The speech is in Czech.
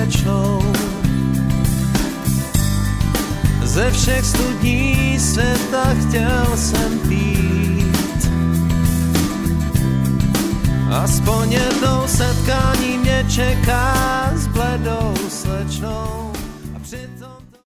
slečnou. Ze všech studní světa chtěl jsem pít. Aspoň jednou setkání mě čeká s bledou slečnou. A přitom